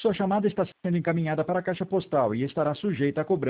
Sua chamada está sendo encaminhada para a caixa postal e estará sujeita a cobrança